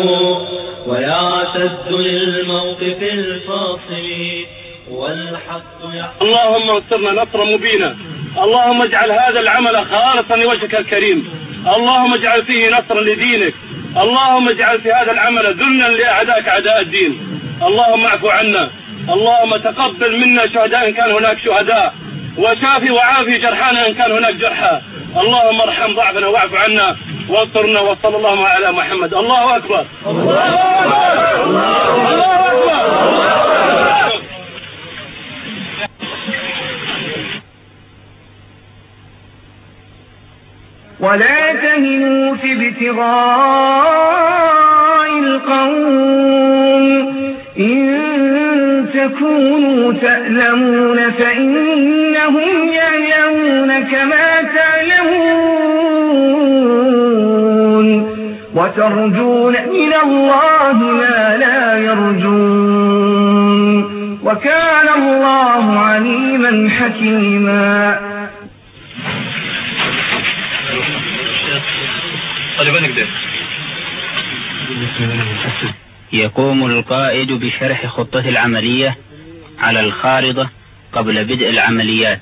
ويعتد للموقف الفاصل والحق يحشد. اللهم انصرنا نصرا مبينا اللهم اجعل هذا العمل خالصا لوجهك الكريم اللهم اجعل فيه نصرا لدينك اللهم اجعل في هذا العمل ذلا لأعدائك أعداء الدين اللهم اعفو عنا اللهم تقبل منا شهداء إن كان هناك شهداء وشافي وعافي جرحانا إن كان هناك جرحى اللهم ارحم ضعفنا واعف عنا وانصرنا وصلى الله على محمد. الله أكبر الله أكبر الله أكبر. ولا تهنوا في ابتغاء القوم إن تكونوا تألمون فإنهم يعلمون كما تعلمون وترجون من الله ما لا يرجون وكان الله عليما حكيما. يقوم القائد بشرح خطة العملية على الخارطة قبل بدء العمليات.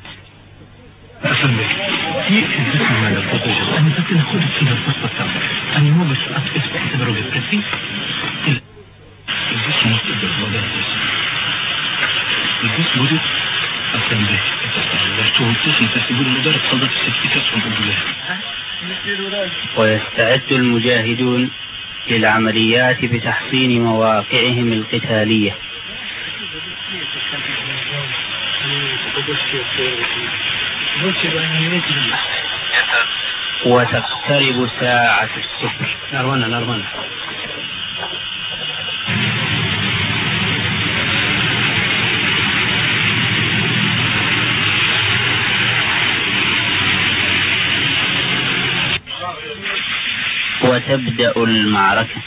ويستعد المجاهدون للعمليات بتحصين مواقعهم القتالية، وتقترب ساعة الصبح. نرمنا نرمنا وتبدأ المعركة.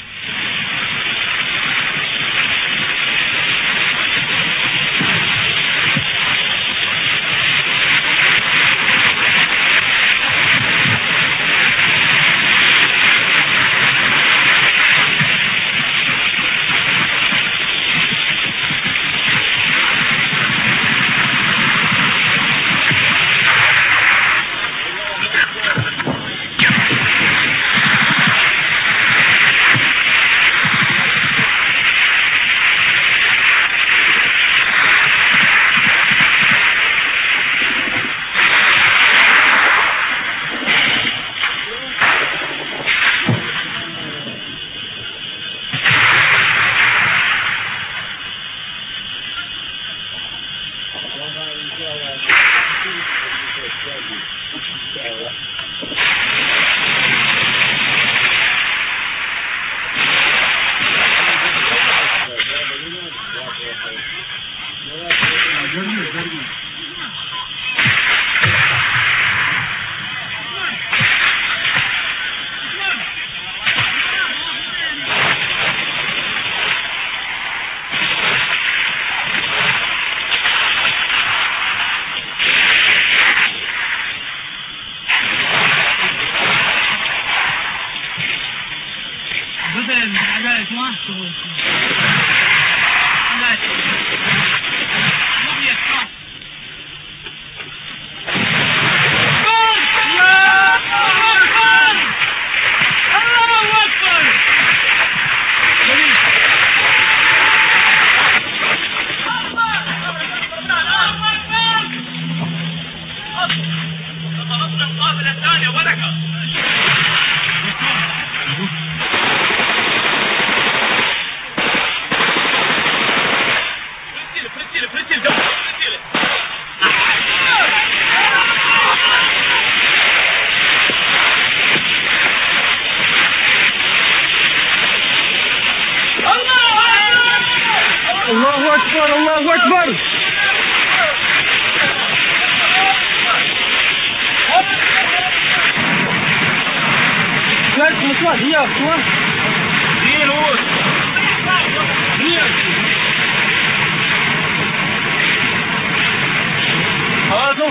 الله أكبر الله أكبر. لا تسمع هي أخوة هي الوز هي خلاص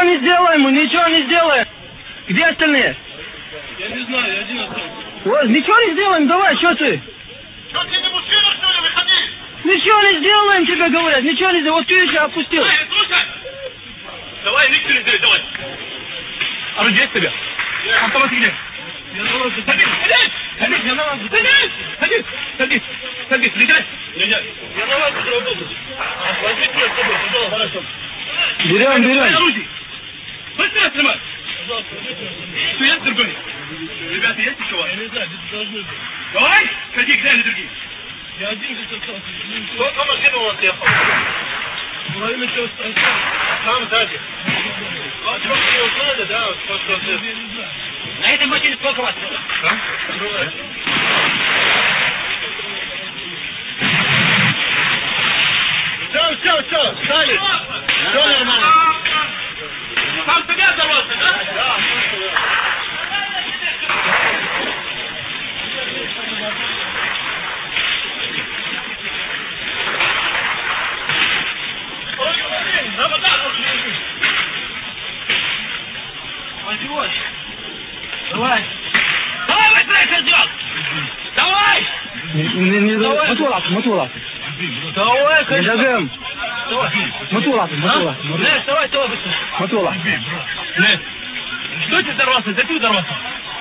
Ничего не сделаем, мы ничего не сделаем. Где остальные? Я не знаю, я один остался. Вот, ничего не сделаем, давай, что ты? Что ты не мужчина, что ли? Выходи! Ничего не сделаем, тебе говорят, ничего не сделаем. Вот ты еще опустил. Эй, слушай! Давай, ничего не сделай, давай. Орудие тебя. Автомат где? Садись, садись! Садись, я на вас. Садись! Садись! Садись! Садись, лежать! Лежать! Я на вас работаю. Возьми тебя с собой, пожалуйста. Хорошо. Берем, берем. Орудие! Быстро снимай! Что есть другой? Ребята, есть еще вас? Я не знаю, здесь должны быть. Давай! Ходи, где они другие? Я один здесь остался. Сколько машин у вас ехал? Половина все осталось. Там сзади. А что вы узнали, да? На этой машине сколько вас? А? Все, все, все, встали. Все нормально. Там тебя взорвался, да? Да. Давай! Давай быстрее, Сердёк! Давай! Не, не, не, давай! Мотулак, мотулак! Давай, конечно! Не дадим! Мотулак, мотулак! Нет, давай, давай быстрее! Мотулак! Нет! Что ты взорвался? Да ты взорвался!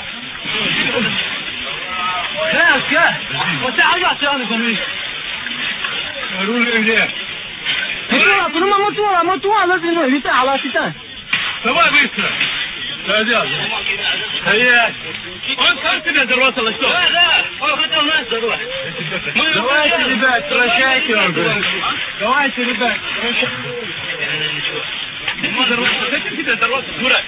Нет, нет! Вот ты алга сразу помнишь! Оружие где? мотулак, ну мотулак, мотулак, лазим, ну, витай, алла, витай! Давай быстро! Стоять! Стоять! Он сам тебя взорвался, или что? Да, да! Он хотел нас взорвать! Давайте, ребят, прощайте, он говорит! Давайте, ребят, прощайте! Ты взорвался! Зачем тебя взорвался, дурак?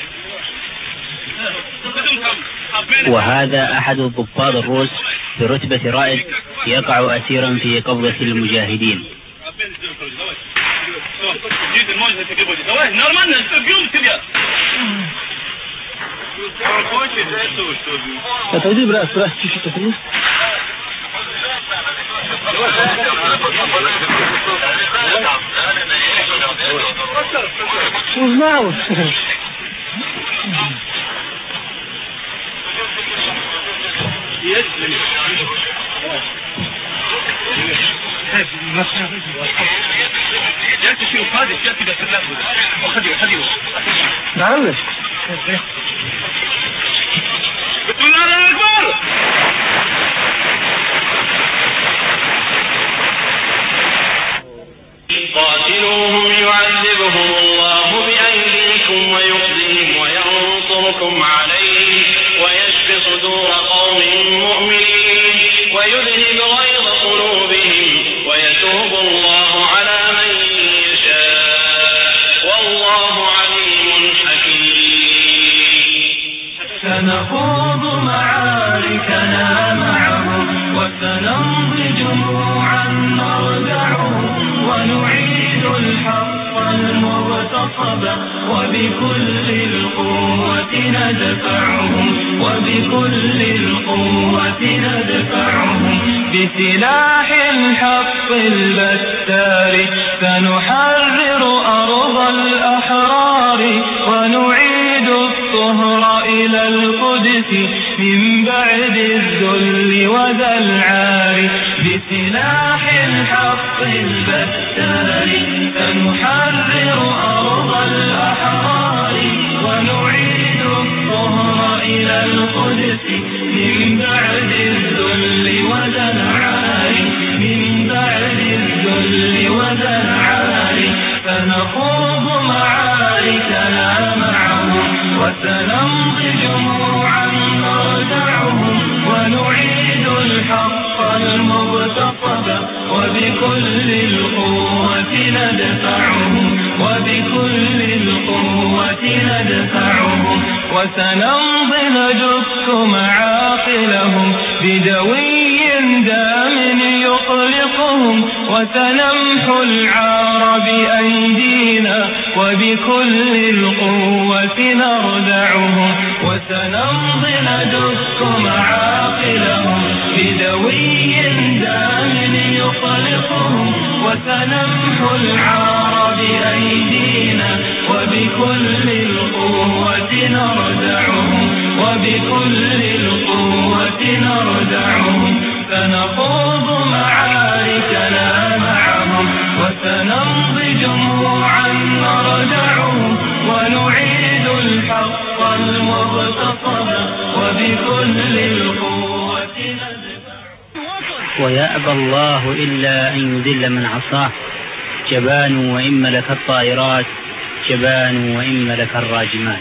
وهذا أحد ضباط الروس برتبة رائد يقع أسيرا في قبضة المجاهدين. Давай, нормально, бьем тебя! Отойди, брат, брат, чуть-чуть отойди. Узнал. Есть? Я тебе уходи, я тебя стрелять буду. Уходи, уходи. Правильно? Аллаху Акбар! قاتلوهم يعذبهم الله بأيديكم ويخزيهم وينصركم عليهم ويشفي صدور قوم مؤمنين ويذهب غيظ قلوبهم ويتوب الله على من يشاء والله عليم حكيم. سنخوض معاركنا معهم وسنمضي جموعا نردعهم ونعيد الحق المغتصب وبكل القوة ندفعهم وبكل القوة ندفعهم بسلاح الحق البتار سنحرر أرض الأحرار ونعيد الطهر إلى القدس من بعد الذل وذا العار بسلاح الحق البتار سنحرر أرض الأحرار ونعيد الطهر إلى القدس من بعد الذل وذا العار من بعد الذل وذا العار فنخوض معاركنا معهم وسنمضي جموعا نردعهم ونعيد الحق المغتصب وبكل القوة ندفعهم وبكل القوة ندفعهم وسنمضي ندك معاقلهم بدوي دام يطلقهم وسنمحو العار بأيدينا وبكل القوة نردعهم وسنمضي ندك معاقلهم بدوي دام يطلقهم وسنمحو العار بأيدينا وبكل وبكل القوة نردعهم سنخوض معاركنا معهم وسنمضي جموعا نردعهم ونعيد الحق المغتصب وبكل القوة ندفع. ويأبى الله إلا أن يذل من عصاه. جبان وإن ملك الطائرات، جبان وإن ملك الراجمات.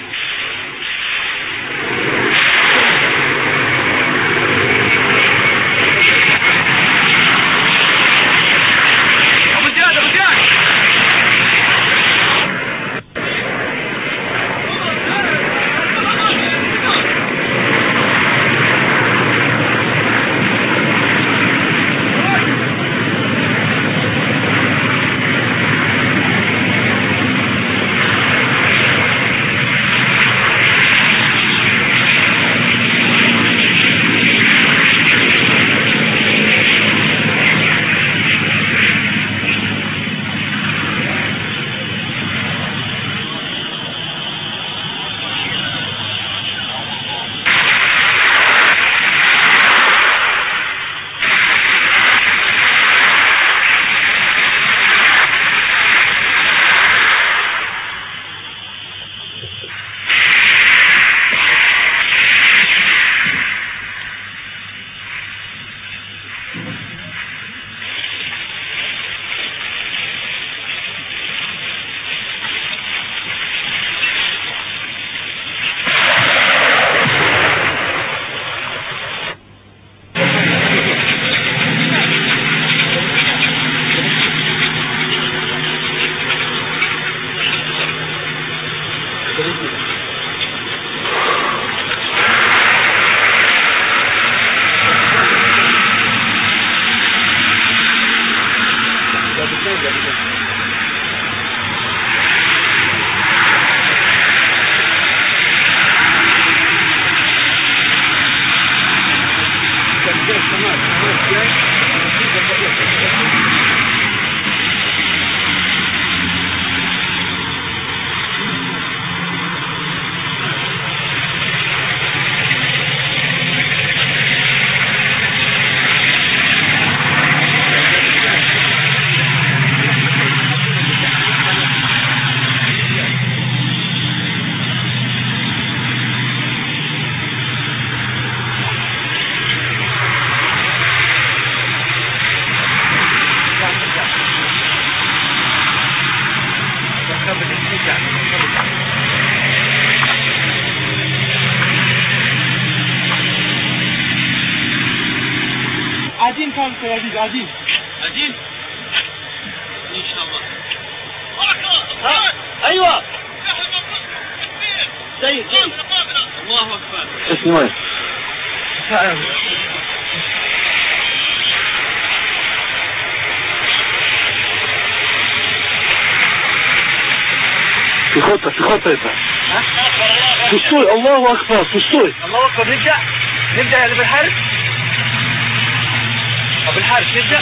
قاعدين كم سيدي قاعدين قاعدين ان شاء الله. ها ايوه سيد سيد الله اكبر. اسمه في خطة في خطة تستوي. الله أكبر تستوي. الله أكبر. نبدأ نبدأ اللي بالحرب أو بالحرب نبدأ.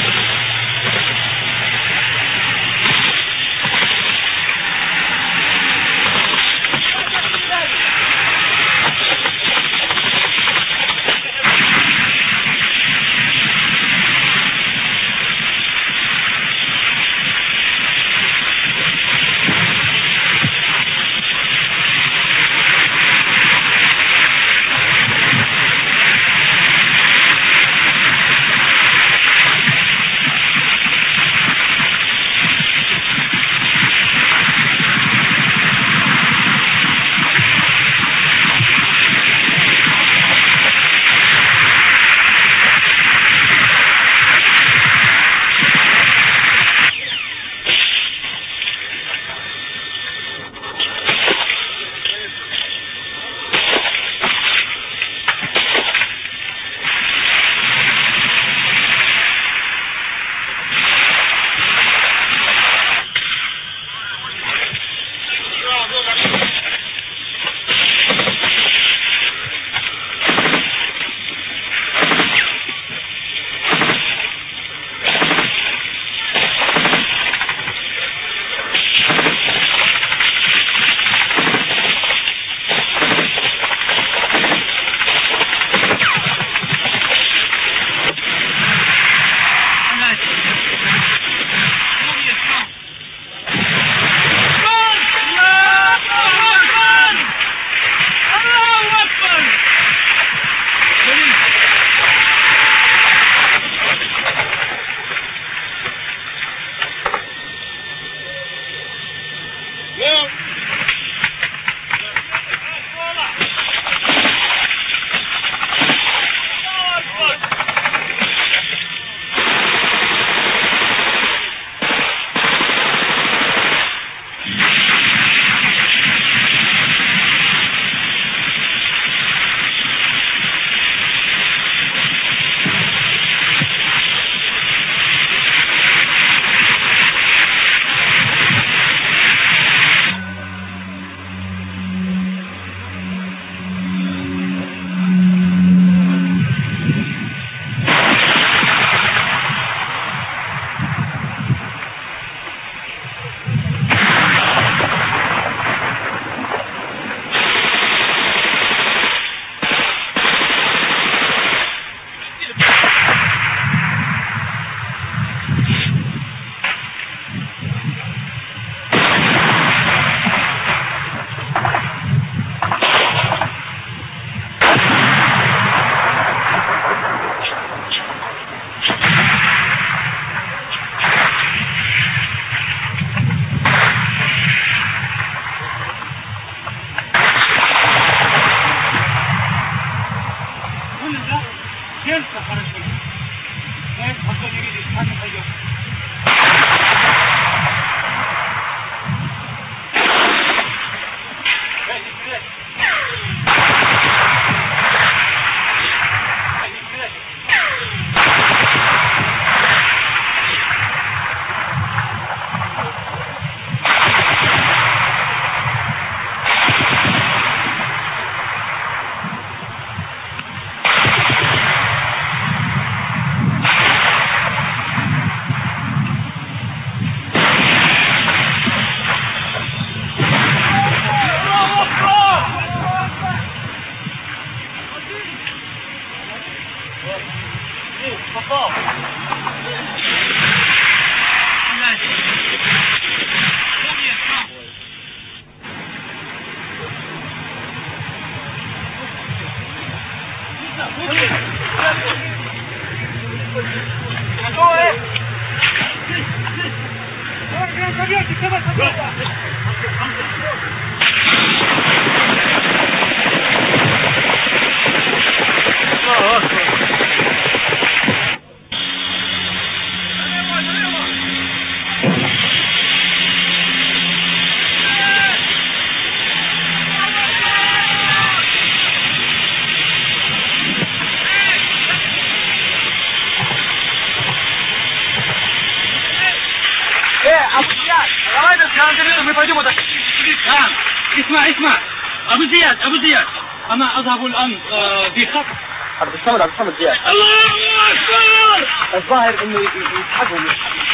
اسمع اسمع ابو زياد ابو زياد انا اذهب الان بخط عبد الصمد عبد الصمد زياد. الله اكبر. الظاهر انه يسحبهم.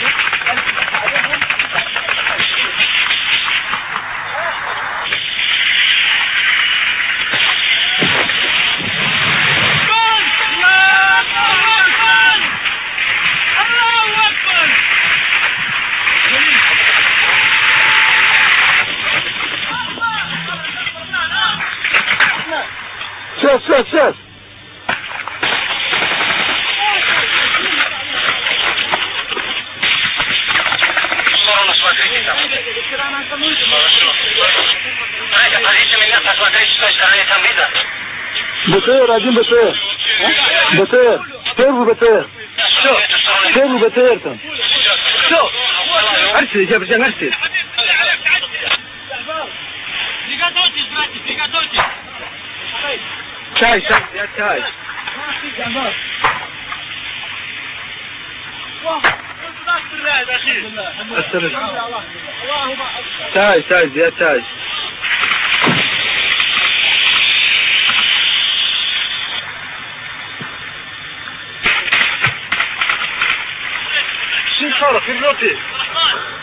شاف شاف شاف بطير قاعدين بطير بطير سيروا بطير سيروا بطير تم شو ارسل جاب رجال ارسل شاي شاي يا شاي شاي شاي زياد شاي شو صار في النوتي